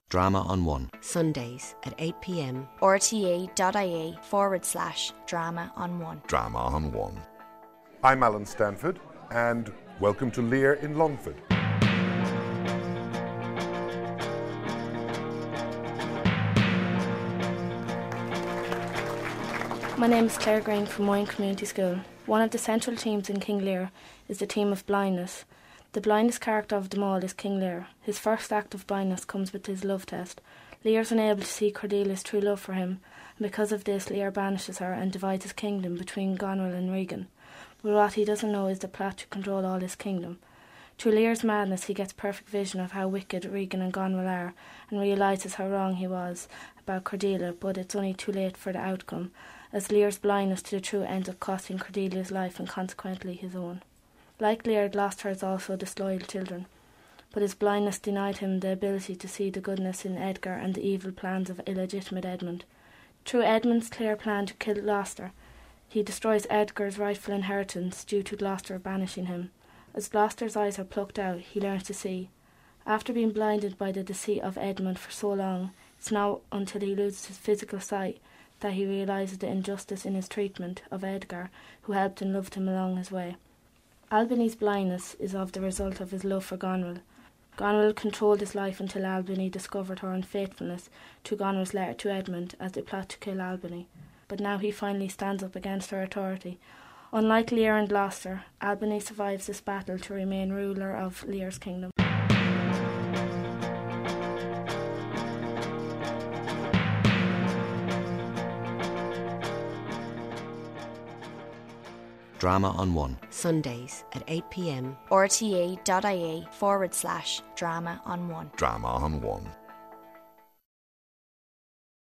Drama on One. Sundays at 8 p.m. rte.ie/drama on one. Drama on One. I'm Alan Stanford, and welcome to Lear in Longford. My name is Claire Green from Moyne Community School. One of the central themes in King Lear is the theme of blindness. The blindest character of them all is King Lear. His first act of blindness comes with his love test. Lear is unable to see Cordelia's true love for him, and because of this Lear banishes her and divides his kingdom between Goneril and Regan. But what he doesn't know is the plot to control all his kingdom. Through Lear's madness he gets perfect vision of how wicked Regan and Goneril are, and realises how wrong he was about Cordelia, but it's only too late for the outcome, as Lear's blindness to the truth ends up costing Cordelia's life and consequently his own. Like Lear, Gloucester is also disloyal children, but his blindness denied him the ability to see the goodness in Edgar and the evil plans of illegitimate Edmund. Through Edmund's clear plan to kill Gloucester, he destroys Edgar's rightful inheritance due to Gloucester banishing him. As Gloucester's eyes are plucked out, he learns to see. After being blinded by the deceit of Edmund for so long, it's not until he loses his physical sight that he realises the injustice in his treatment of Edgar, who helped and loved him along his way. Albany's blindness is of the result of his love for Goneril. Goneril controlled his life until Albany discovered her unfaithfulness to Goneril's letter to Edmund as they plot to kill Albany. But now he finally stands up against her authority. Unlike Lear and Gloucester, Albany survives this battle to remain ruler of Lear's kingdom. Drama on One. Sundays at 8 p.m. rte.ie/drama on one. Drama on One.